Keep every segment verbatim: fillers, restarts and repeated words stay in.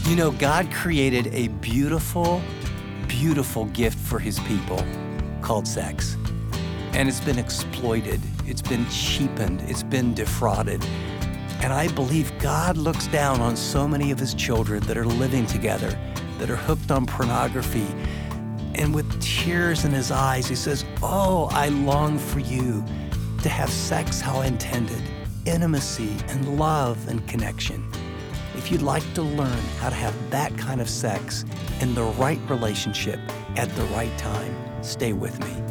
You know, God created a beautiful, beautiful gift for his people called sex. And it's been exploited, it's been cheapened, it's been defrauded. And I believe God looks down on so many of his children that are living together, that are hooked on pornography. And with tears in his eyes, he says, oh, I long for you to have sex how intended, intimacy and love and connection. If you'd like to learn how to have that kind of sex in the right relationship at the right time, stay with me.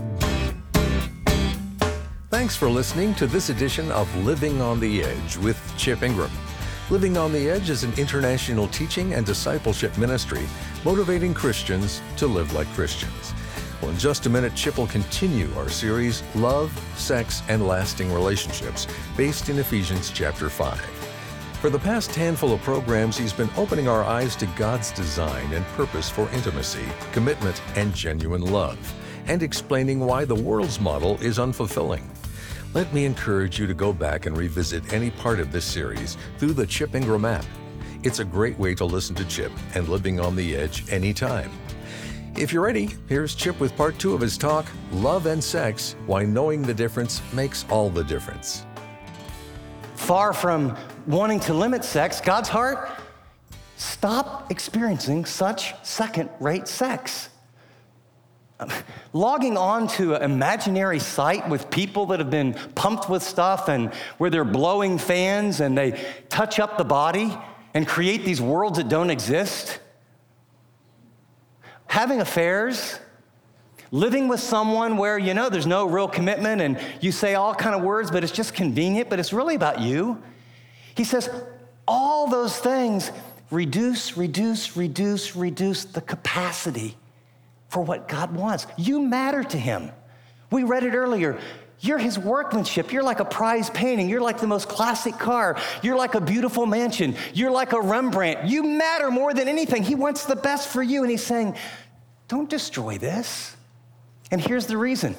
Thanks for listening to this edition of Living on the Edge with Chip Ingram. Living on the Edge is an international teaching and discipleship ministry motivating Christians to live like Christians. Well, in just a minute, Chip will continue our series, Love, Sex, and Lasting Relationships, based in Ephesians chapter five. For the past handful of programs, he's been opening our eyes to God's design and purpose for intimacy, commitment, and genuine love, and explaining why the world's model is unfulfilling. Let me encourage you to go back and revisit any part of this series through the Chip Ingram app. It's a great way to listen to Chip and Living on the Edge anytime. If you're ready, here's Chip with part two of his talk, Love and Sex, Why Knowing the Difference Makes All the Difference. Far from wanting to limit sex, God's heart, stop experiencing such second-rate sex. Logging on to an imaginary site with people that have been pumped with stuff and where they're blowing fans and they touch up the body and create these worlds that don't exist. Having affairs, living with someone where, you know, there's no real commitment and you say all kind of words, but it's just convenient, but it's really about you. He says, all those things reduce, reduce, reduce, reduce the capacity for what God wants. You matter to him. We read it earlier. You're his workmanship. You're like a prize painting. You're like the most classic car. You're like a beautiful mansion. You're like a Rembrandt. You matter more than anything. He wants the best for you. And he's saying, don't destroy this. And here's the reason.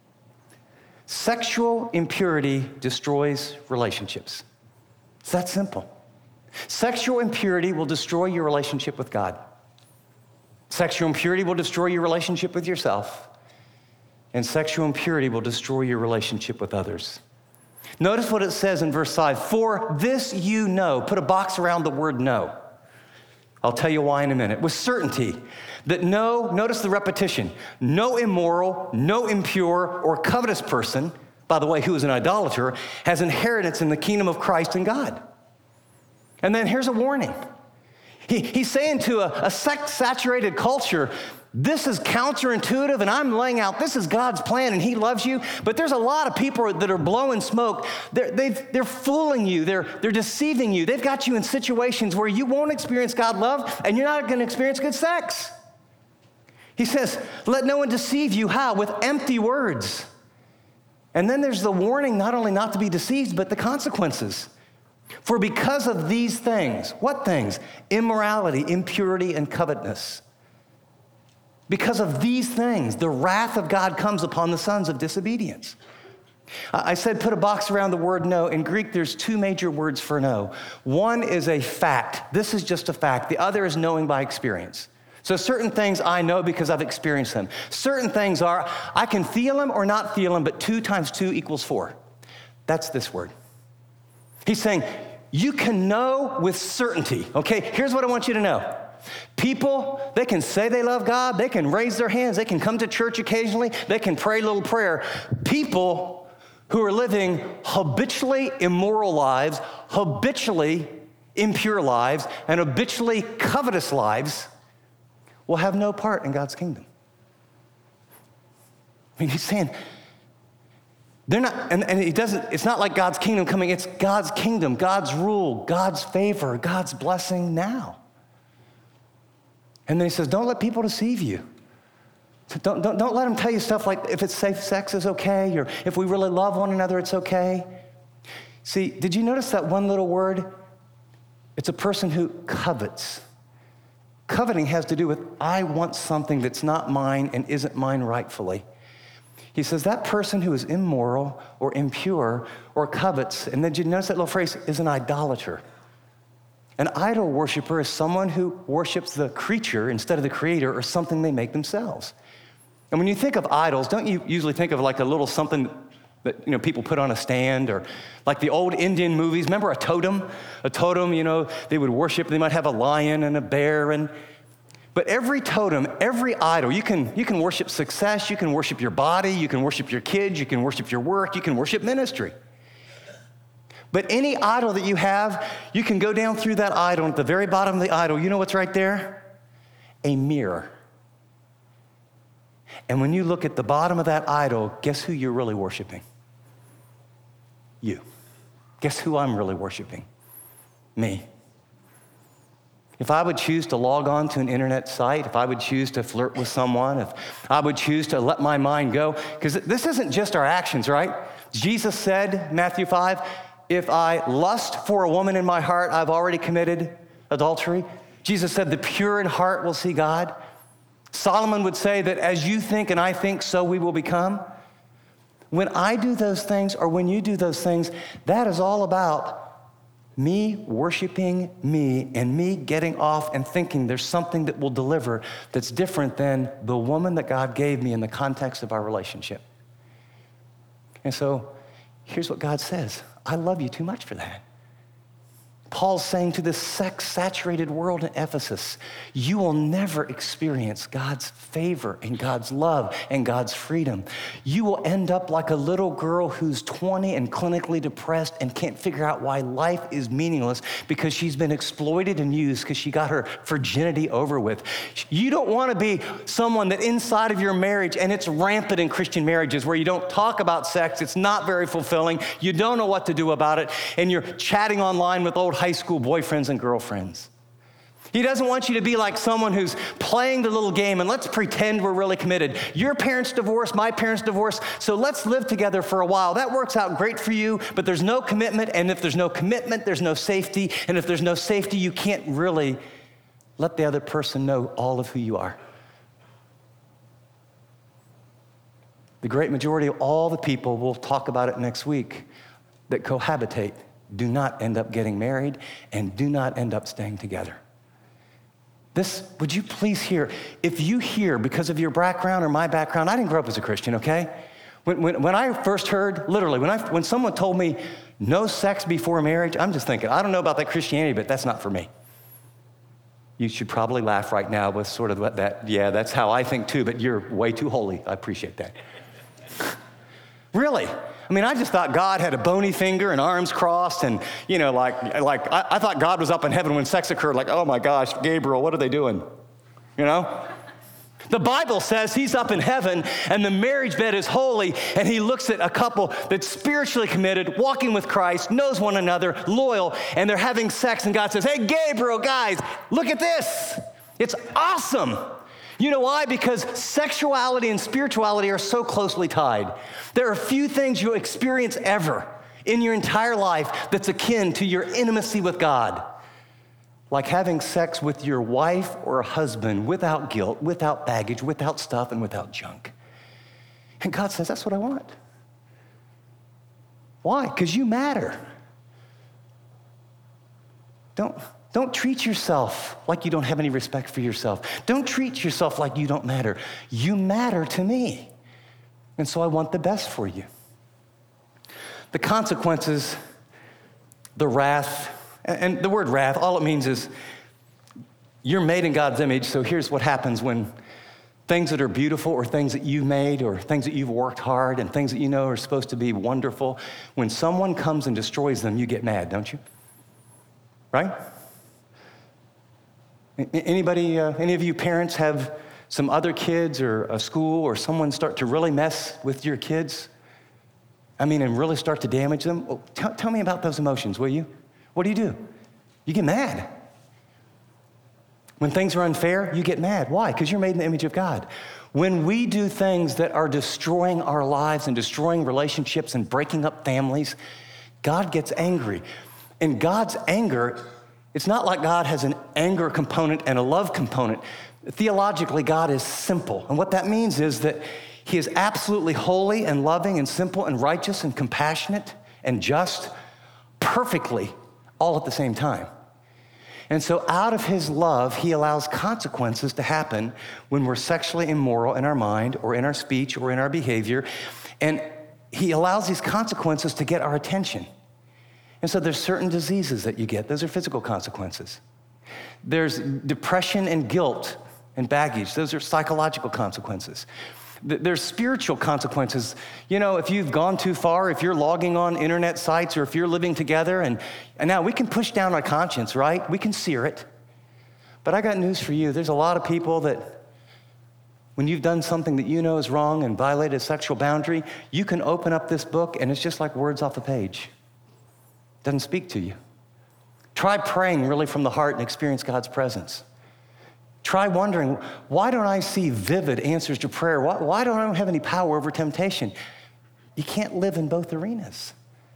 Sexual impurity destroys relationships. It's that simple. Sexual impurity will destroy your relationship with God. Sexual impurity will destroy your relationship with yourself. And sexual impurity will destroy your relationship with others. Notice what it says in verse five. For this you know. Put a box around the word know. I'll tell you why in a minute. With certainty that no, notice the repetition, no immoral, no impure, or covetous person, by the way, who is an idolater, has inheritance in the kingdom of Christ and God. And then here's a warning. He, he's saying to a, a sex-saturated culture, this is counterintuitive, and I'm laying out, this is God's plan, and he loves you. But there's a lot of people that are blowing smoke. They're, they've, they're fooling you. They're, they're deceiving you. They've got you in situations where you won't experience God love, and you're not going to experience good sex. He says, let no one deceive you. How? With empty words. And then there's the warning not only not to be deceived, but the consequences. For because of these things, what things? Immorality, impurity, and covetousness. Because of these things, the wrath of God comes upon the sons of disobedience. I said put a box around the word no. In Greek, there's two major words for no. One is a fact. This is just a fact. The other is knowing by experience. So certain things I know because I've experienced them. Certain things are, I can feel them or not feel them, but two times two equals four. That's this word. He's saying, you can know with certainty. Okay, here's what I want you to know. People, they can say they love God, they can raise their hands, they can come to church occasionally, they can pray a little prayer. People who are living habitually immoral lives, habitually impure lives, and habitually covetous lives will have no part in God's kingdom. I mean, he's saying, they're not, and, and he doesn't, it's not like God's kingdom coming, it's God's kingdom, God's rule, God's favor, God's blessing now. And then he says, don't let people deceive you. So don't, don't, don't let them tell you stuff like if it's safe sex is okay, or if we really love one another, it's okay. See, did you notice that one little word? It's a person who covets. Coveting has to do with, I want something that's not mine and isn't mine rightfully. He says that person who is immoral or impure or covets, and then you notice that little phrase, is an idolater. An idol worshiper is someone who worships the creature instead of the creator or something they make themselves. And when you think of idols, don't you usually think of like a little something that, you know, people put on a stand, or like the old Indian movies? Remember a totem? A totem, you know, they would worship, they might have a lion and a bear, and but every totem, every idol, you can, you can worship success, you can worship your body, you can worship your kids, you can worship your work, you can worship ministry. But any idol that you have, you can go down through that idol, and at the very bottom of the idol, you know what's right there? A mirror. And when you look at the bottom of that idol, guess who you're really worshiping? You. Guess who I'm really worshiping? Me. If I would choose to log on to an internet site, if I would choose to flirt with someone, if I would choose to let my mind go, because this isn't just our actions, right? Jesus said, Matthew five, if I lust for a woman in my heart, I've already committed adultery. Jesus said, the pure in heart will see God. Solomon would say that as you think and I think, so we will become. When I do those things, or when you do those things, that is all about me worshiping me and me getting off and thinking there's something that will deliver that's different than the woman that God gave me in the context of our relationship. And so here's what God says. I love you too much for that. Paul's saying to this sex-saturated world in Ephesus, you will never experience God's favor and God's love and God's freedom. You will end up like a little girl who's twenty and clinically depressed and can't figure out why life is meaningless because she's been exploited and used because she got her virginity over with. You don't want to be someone that inside of your marriage, and it's rampant in Christian marriages where you don't talk about sex, it's not very fulfilling, you don't know what to do about it, and you're chatting online with old high school boyfriends and girlfriends. He doesn't want you to be like someone who's playing the little game and let's pretend we're really committed. Your parents divorced, my parents divorced, so let's live together for a while. That works out great for you, but there's no commitment, and if there's no commitment, there's no safety, and if there's no safety, you can't really let the other person know all of who you are. The great majority of all the people, we'll talk about it next week, that cohabitate do not end up getting married and do not end up staying together. This, would you please hear, if you hear because of your background or my background, I didn't grow up as a Christian, okay? When, when, when I first heard, literally, when, I, when someone told me no sex before marriage, I'm just thinking, I don't know about that Christianity, but that's not for me. You should probably laugh right now with sort of that, yeah, that's how I think too, but you're way too holy. I appreciate that. Really? I mean, I just thought God had a bony finger and arms crossed, and, you know, like, like I, I thought God was up in heaven when sex occurred, like, oh my gosh, Gabriel, what are they doing? You know? The Bible says he's up in heaven, and the marriage bed is holy, and he looks at a couple that's spiritually committed, walking with Christ, knows one another, loyal, and they're having sex, and God says, hey, Gabriel, guys, look at this. It's awesome. You know why? Because sexuality and spirituality are so closely tied. There are few things you'll experience ever in your entire life that's akin to your intimacy with God, like having sex with your wife or husband without guilt, without baggage, without stuff, and without junk. And God says, that's what I want. Why? Because you matter. Don't... Don't treat yourself like you don't have any respect for yourself. Don't treat yourself like you don't matter. You matter to me. And so I want the best for you. The consequences, the wrath, and the word wrath, all it means is you're made in God's image, so here's what happens when things that are beautiful or things that you've made or things that you've worked hard and things that you know are supposed to be wonderful, when someone comes and destroys them, you get mad, don't you? Right? Anybody, uh, any of you parents have some other kids or a school or someone start to really mess with your kids? I mean, and really start to damage them? Well, t- tell me about those emotions, will you? What do you do? You get mad. When things are unfair, you get mad. Why? Because you're made in the image of God. When we do things that are destroying our lives and destroying relationships and breaking up families, God gets angry. And God's anger, it's not like God has an anger component and a love component. Theologically, God is simple. And what that means is that he is absolutely holy and loving and simple and righteous and compassionate and just perfectly all at the same time. And so out of his love, he allows consequences to happen when we're sexually immoral in our mind or in our speech or in our behavior. And he allows these consequences to get our attention. And so there's certain diseases that you get. Those are physical consequences. There's depression and guilt and baggage. Those are psychological consequences. There's spiritual consequences. You know, if you've gone too far, if you're logging on internet sites or if you're living together, and, and now we can push down our conscience, right? We can sear it. But I got news for you. There's a lot of people that when you've done something that you know is wrong and violated a sexual boundary, you can open up this book and it's just like words off a page. It doesn't speak to you. Try praying really from the heart and experience God's presence. Try wondering, why don't I see vivid answers to prayer? Why, why don't I have any power over temptation? You can't live in both arenas.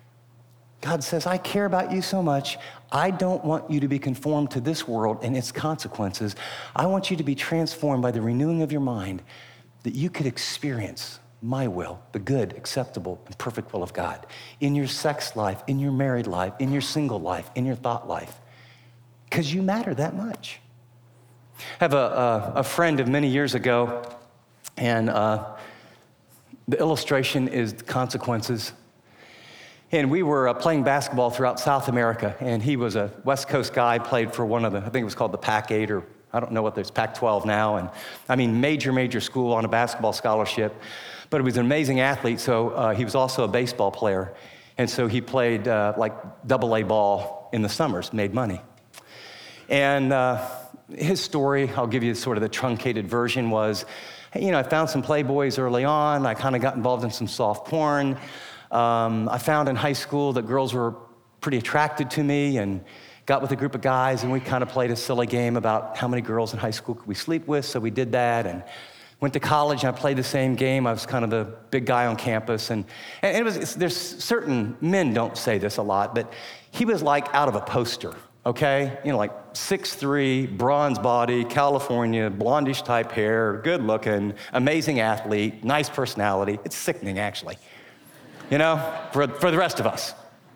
God says, I care about you so much. I don't want you to be conformed to this world and its consequences. I want you to be transformed by the renewing of your mind that you could experience my will, the good, acceptable, and perfect will of God in your sex life, in your married life, in your single life, in your thought life, because you matter that much. I have a, a, a friend of many years ago, and uh, the illustration is the consequences. And we were uh, playing basketball throughout South America, and he was a West Coast guy, played for one of the, I think it was called the Pac eight, or I don't know what there's, Pac twelve now, and I mean, major, major school on a basketball scholarship. But he was an amazing athlete, so uh, he was also a baseball player. And so he played uh, like double A ball in the summers, made money. And uh, his story, I'll give you sort of the truncated version, was, you know, I found some Playboys early on. I kind of got involved in some soft porn. Um, I found in high school that girls were pretty attracted to me and got with a group of guys, and we kind of played a silly game about how many girls in high school could we sleep with, so we did that. And went to college, and I played the same game. I was kind of the big guy on campus. And, and it was, it's, there's certain men don't say this a lot, but he was like out of a poster, okay? You know, like six three, bronze body, California, blondish type hair, good looking, amazing athlete, nice personality. It's sickening, actually, you know, for, for the rest of us.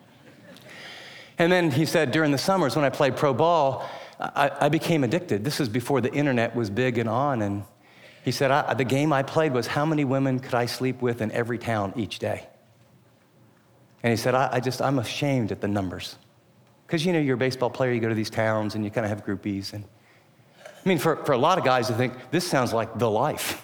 And then he said, during the summers when I played pro ball, I, I became addicted. This was before the internet was big and on, and he said, I, the game I played was how many women could I sleep with in every town each day? And he said, I, I just, I'm ashamed at the numbers. Because, you know, you're a baseball player, you go to these towns and you kind of have groupies. And I mean, for, for a lot of guys, I think, this sounds like the life.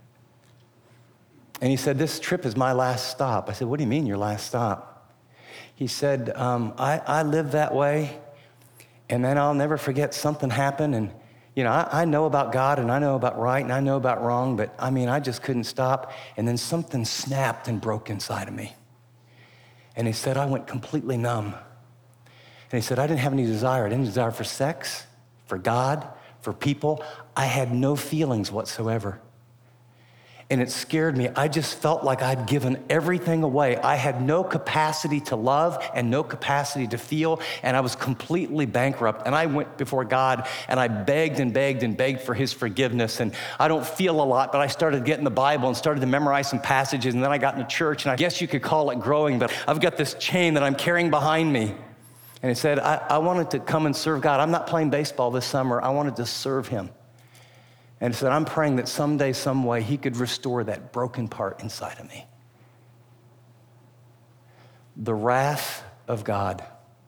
And he said, this trip is my last stop. I said, what do you mean your last stop? He said, um, I, I live that way, and then I'll never forget something happened, and you know, I, I know about God, and I know about right, and I know about wrong, but I mean, I just couldn't stop. And then something snapped and broke inside of me. And he said, I went completely numb. And he said, I didn't have any desire. I didn't desire for sex, for God, for people. I had no feelings whatsoever. And it scared me. I just felt like I'd given everything away. I had no capacity to love and no capacity to feel, and I was completely bankrupt. And I went before God, and I begged and begged and begged for his forgiveness. And I don't feel a lot, but I started getting the Bible and started to memorize some passages, and then I got into church, and I guess you could call it growing, but I've got this chain that I'm carrying behind me. And he said, I, I wanted to come and serve God. I'm not playing baseball this summer. I wanted to serve him. And he said, I'm praying that someday, some way, he could restore that broken part inside of me. The wrath of God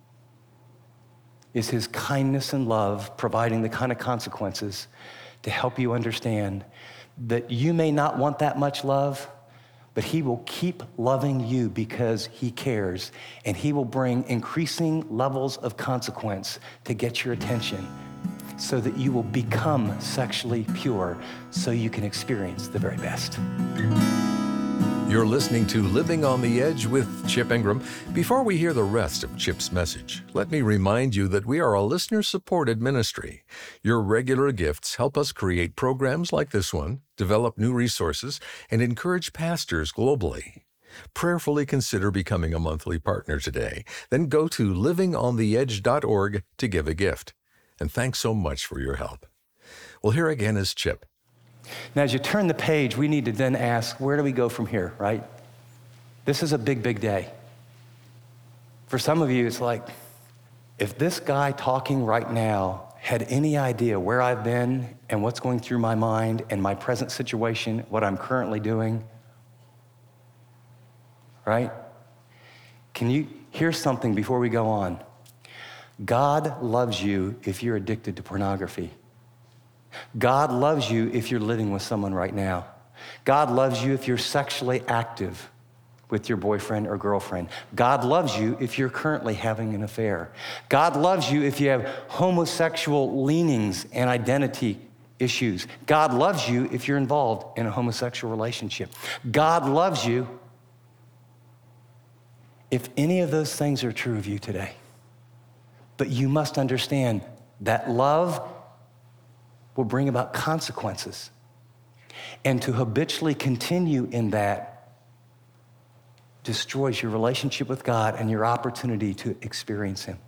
is his kindness and love, providing the kind of consequences to help you understand that you may not want that much love, but he will keep loving you because he cares, and he will bring increasing levels of consequence to get your attention, so that you will become sexually pure, so you can experience the very best. You're listening to Living on the Edge with Chip Ingram. Before we hear the rest of Chip's message, let me remind you that we are a listener-supported ministry. Your regular gifts help us create programs like this one, develop new resources, and encourage pastors globally. Prayerfully consider becoming a monthly partner today. Then go to living on the edge dot org to give a gift. And thanks so much for your help. Well, here again is Chip. Now, as you turn the page, we need to then ask, where do we go from here, right? This is a big, big day. For some of you, it's like, if this guy talking right now had any idea where I've been and what's going through my mind and my present situation, what I'm currently doing, right? Can you hear something before we go on? God loves you if you're addicted to pornography. God loves you if you're living with someone right now. God loves you if you're sexually active with your boyfriend or girlfriend. God loves you if you're currently having an affair. God loves you if you have homosexual leanings and identity issues. God loves you if you're involved in a homosexual relationship. God loves you if any of those things are true of you today. But you must understand that love will bring about consequences. And to habitually continue in that destroys your relationship with God and your opportunity to experience Him.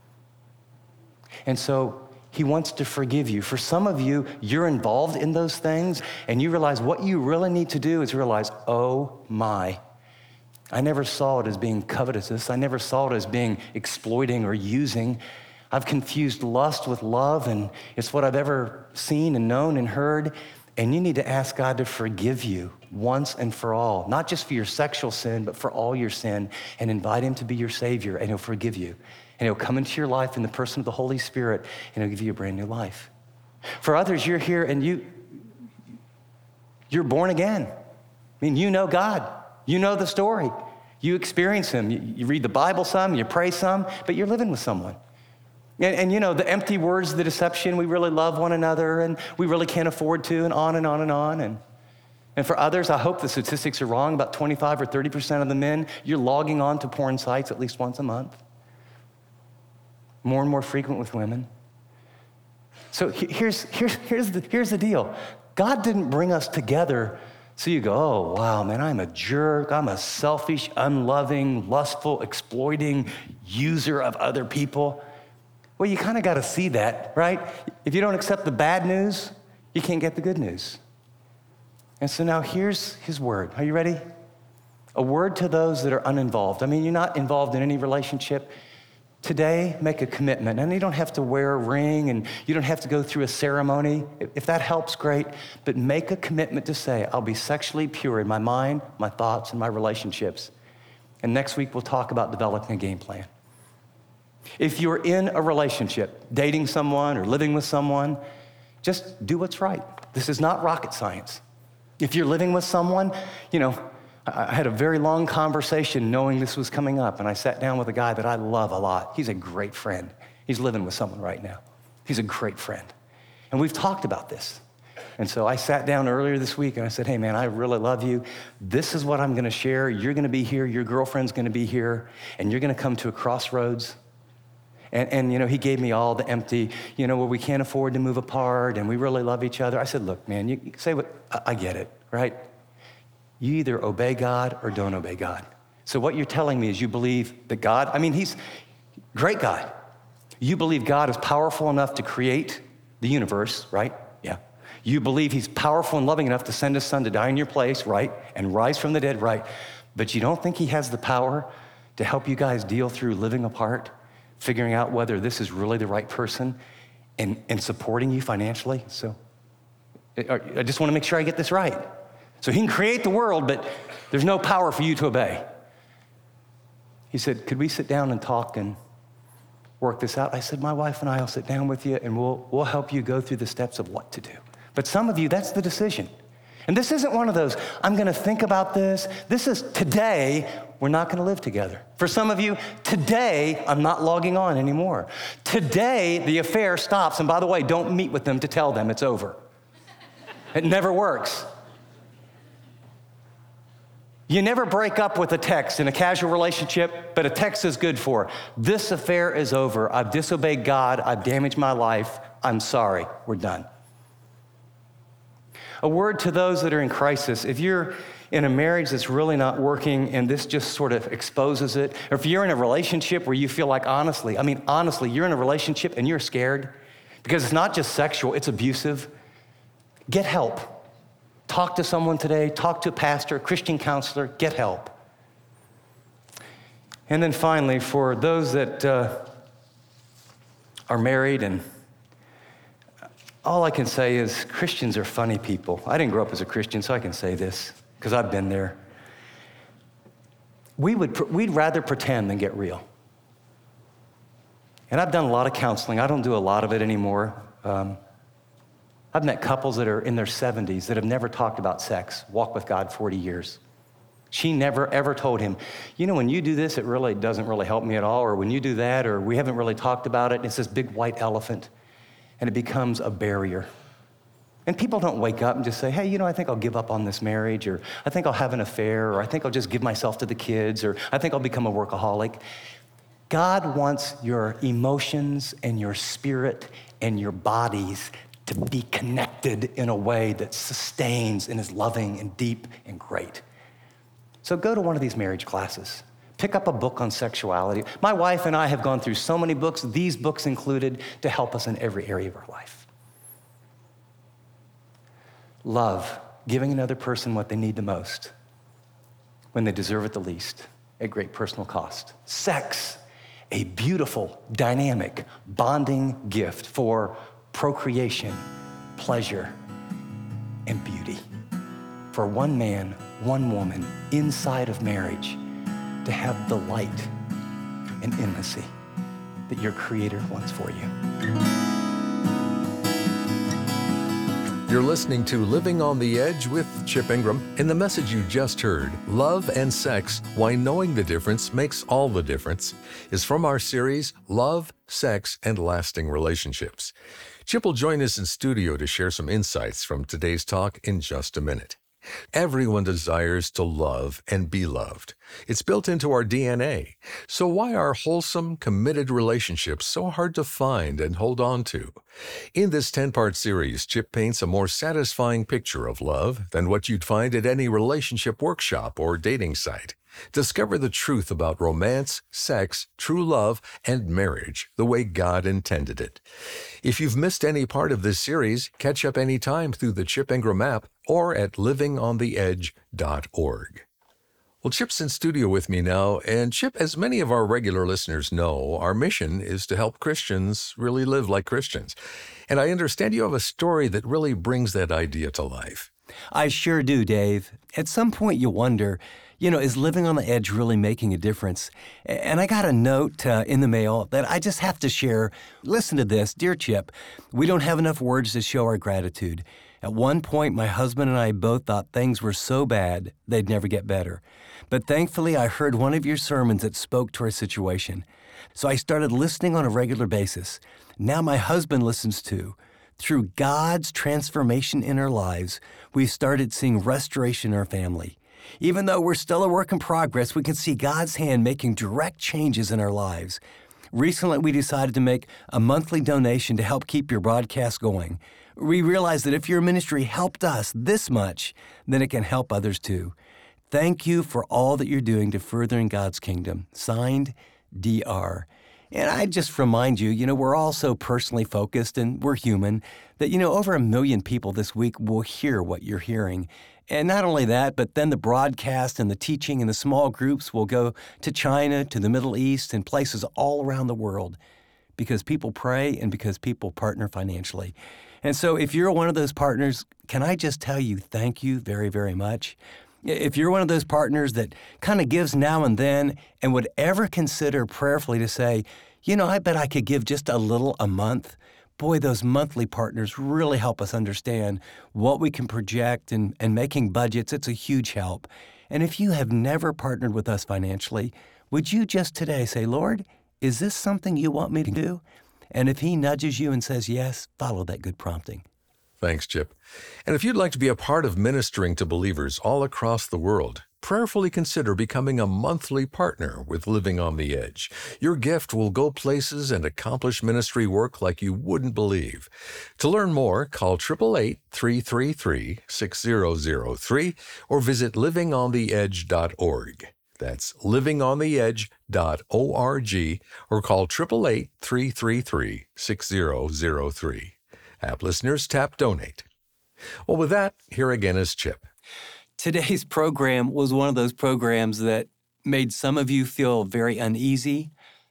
And so He wants to forgive you. For some of you, you're involved in those things, and you realize what you really need to do is realize, oh my, I never saw it as being covetous. I never saw it as being exploiting or using. I've confused lust with love, and it's what I've ever seen and known and heard. And you need to ask God to forgive you once and for all, not just for your sexual sin, but for all your sin, and invite Him to be your Savior, and He'll forgive you. And He'll come into your life in the person of the Holy Spirit, and He'll give you a brand new life. For others, you're here and you, you're born again. I mean, you know God. You know the story. You experience Him. You, you read the Bible some, you pray some, but you're living with someone. And, and you know, the empty words, the deception, we really love one another and we really can't afford to, and on and on and on. And, and for others, I hope the statistics are wrong. About twenty-five or thirty percent of the men, you're logging on to porn sites at least once a month. More and more frequent with women. So here's, here's, here's, the, here's the deal. God didn't bring us together so you go, oh, wow, man, I'm a jerk. I'm a selfish, unloving, lustful, exploiting user of other people. Well, you kind of got to see that, right? If you don't accept the bad news, you can't get the good news. And so now here's His word. Are you ready? A word to those that are uninvolved. I mean, you're not involved in any relationship. Today, make a commitment. And you don't have to wear a ring, and you don't have to go through a ceremony. If that helps, great. But make a commitment to say, I'll be sexually pure in my mind, my thoughts, and my relationships. And next week, we'll talk about developing a game plan. If you're in a relationship, dating someone or living with someone, just do what's right. This is not rocket science. If you're living with someone, you know, I had a very long conversation knowing this was coming up, and I sat down with a guy that I love a lot. He's a great friend. He's living with someone right now. He's a great friend. And we've talked about this. And so I sat down earlier this week and I said, hey man, I really love you. This is what I'm gonna share. You're gonna be here, your girlfriend's gonna be here, and you're gonna come to a crossroads. And, and, you know, he gave me all the empty, you know, where we can't afford to move apart and we really love each other. I said, look, man, you say what, I, I get it, right? You either obey God or don't obey God. So what you're telling me is you believe that God, I mean, He's a great God. You believe God is powerful enough to create the universe, right? Yeah. You believe He's powerful and loving enough to send His Son to die in your place, right? And rise from the dead, right? But you don't think He has the power to help you guys deal through living apart, figuring out whether this is really the right person, and, and supporting you financially? So I just want to make sure I get this right. So He can create the world, but there's no power for you to obey. He said, could we sit down and talk and work this out? I said, my wife and I will sit down with you and we'll, we'll help you go through the steps of what to do. But some of you, that's the decision. And this isn't one of those, I'm going to think about this. This is today, we're not going to live together. For some of you, today, I'm not logging on anymore. Today, the affair stops. And by the way, don't meet with them to tell them it's over. It never works. You never break up with a text in a casual relationship, but a text is good for, this affair is over. I've disobeyed God. I've damaged my life. I'm sorry. We're done. A word to those that are in crisis. If you're in a marriage that's really not working and this just sort of exposes it, or if you're in a relationship where you feel like honestly, I mean, honestly, you're in a relationship and you're scared because it's not just sexual, it's abusive, get help. Talk to someone today, talk to a pastor, a Christian counselor, get help. And then finally, for those that uh, are married, and all I can say is Christians are funny people. I didn't grow up as a Christian, so I can say this, because I've been there. We would, we'd rather pretend than get real. And I've done a lot of counseling. I don't do a lot of it anymore. Um, I've met couples that are in their seventies that have never talked about sex, walked with God forty years. She never, ever told him, you know, when you do this, it really doesn't really help me at all, or when you do that, or we haven't really talked about it, and it's this big white elephant, and it becomes a barrier. And people don't wake up and just say, hey, you know, I think I'll give up on this marriage, or I think I'll have an affair, or I think I'll just give myself to the kids, or I think I'll become a workaholic. God wants your emotions and your spirit and your bodies to be connected in a way that sustains and is loving and deep and great. So go to one of these marriage classes. Pick up a book on sexuality. My wife and I have gone through so many books, these books included, to help us in every area of our life. Love, giving another person what they need the most when they deserve it the least, at great personal cost. Sex, a beautiful, dynamic, bonding gift for procreation, pleasure, and beauty. For one man, one woman inside of marriage to have the light and intimacy that your Creator wants for you. You're listening to Living on the Edge with Chip Ingram. In the message you just heard, Love and Sex, Why Knowing the Difference Makes All the Difference, is from our series, Love, Sex, and Lasting Relationships. Chip will join us in studio to share some insights from today's talk in just a minute. Everyone desires to love and be loved. It's built into our D N A. So why are wholesome, committed relationships so hard to find and hold on to? In this ten-part series, Chip paints a more satisfying picture of love than what you'd find at any relationship workshop or dating site. Discover the truth about romance, sex, true love, and marriage the way God intended it. If you've missed any part of this series, catch up anytime through the Chip Ingram app or at living on the edge dot org. Well, Chip's in studio with me now, and Chip, as many of our regular listeners know, our mission is to help Christians really live like Christians. And I understand you have a story that really brings that idea to life. I sure do, Dave. At some point you wonder, you know, is living on the edge really making a difference? And I got a note uh, in the mail that I just have to share. Listen to this. Dear Chip, we don't have enough words to show our gratitude. At one point, my husband and I both thought things were so bad they'd never get better. But thankfully, I heard one of your sermons that spoke to our situation. So I started listening on a regular basis. Now my husband listens too. Through God's transformation in our lives, we've started seeing restoration in our family. Even though we're still a work in progress, we can see God's hand making direct changes in our lives. Recently, we decided to make a monthly donation to help keep your broadcast going. We realized that if your ministry helped us this much, then it can help others too. Thank you for all that you're doing to further in God's kingdom. Signed, D R And I just remind you, you know, we're all so personally focused and we're human that, you know, over a million people this week will hear what you're hearing. And not only that, but then the broadcast and the teaching and the small groups will go to China, to the Middle East, and places all around the world because people pray and because people partner financially. And so if you're one of those partners, can I just tell you thank you very, very much? If you're one of those partners that kind of gives now and then and would ever consider prayerfully to say, you know, I bet I could give just a little a month, boy, those monthly partners really help us understand what we can project and, and making budgets. It's a huge help. And if you have never partnered with us financially, would you just today say, Lord, is this something you want me to do? And if he nudges you and says yes, follow that good prompting. Thanks, Chip. And if you'd like to be a part of ministering to believers all across the world, prayerfully consider becoming a monthly partner with Living on the Edge. Your gift will go places and accomplish ministry work like you wouldn't believe. To learn more, call eight eight eight, three three three, six zero zero three or visit living on the edge dot org. That's living on the edge dot org or call eight eight eight, three three three, six zero zero three. App listeners, tap donate. Well, with that, here again is Chip. Today's program was one of those programs that made some of you feel very uneasy,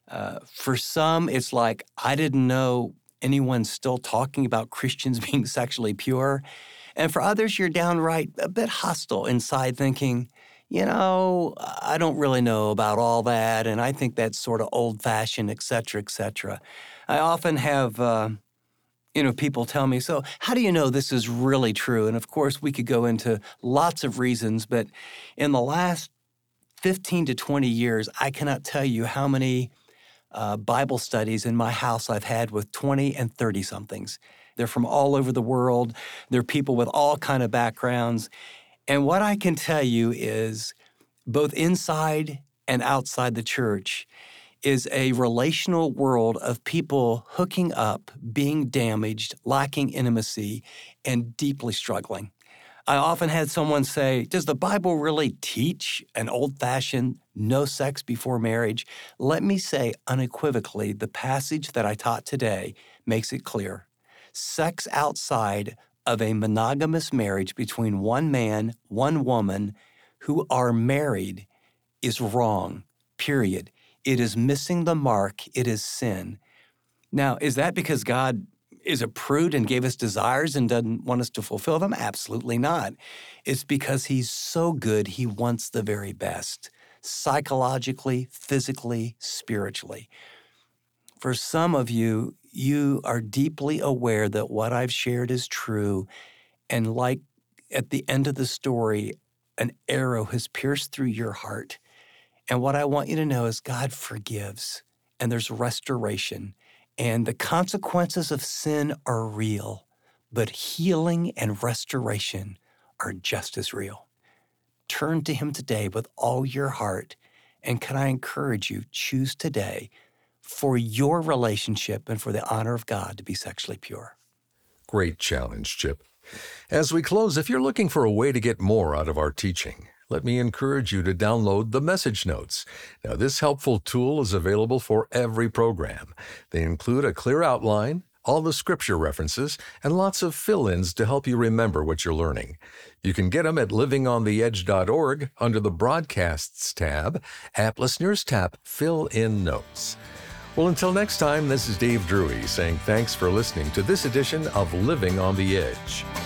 Uh, for some, it's like, I didn't know anyone's still talking about Christians being sexually pure. And for others, you're downright a bit hostile inside, thinking, you know, I don't really know about all that, and I think that's sort of old-fashioned, et cetera, et cetera. I often have, uh, you know, people tell me, so how do you know this is really true? And of course, we could go into lots of reasons, but in the last fifteen to twenty years, I cannot tell you how many uh, Bible studies in my house I've had with twenty and thirty-somethings. They're from all over the world. They're people with all kind of backgrounds. And what I can tell you is both inside and outside the church is a relational world of people hooking up, being damaged, lacking intimacy, and deeply struggling. I often had someone say, does the Bible really teach an old-fashioned no sex before marriage? Let me say unequivocally, the passage that I taught today makes it clear. Sex outside of a monogamous marriage between one man, one woman who are married is wrong, period. It is missing the mark. It is sin. Now, is that because God is a prude and gave us desires and doesn't want us to fulfill them? Absolutely not. It's because he's so good, he wants the very best, psychologically, physically, spiritually. For some of you, you are deeply aware that what I've shared is true, and like at the end of the story, an arrow has pierced through your heart. And what I want you to know is God forgives, and there's restoration, and the consequences of sin are real, but healing and restoration are just as real. Turn to him today with all your heart, and can I encourage you, choose today for your relationship and for the honor of God to be sexually pure. Great challenge, Chip. As we close, if you're looking for a way to get more out of our teaching, let me encourage you to download the message notes. Now, this helpful tool is available for every program. They include a clear outline, all the scripture references, and lots of fill-ins to help you remember what you're learning. You can get them at living on the edge dot org under the Broadcasts tab. App listeners tap Fill In Notes. Well, until next time, this is Dave Drury saying thanks for listening to this edition of Living on the Edge.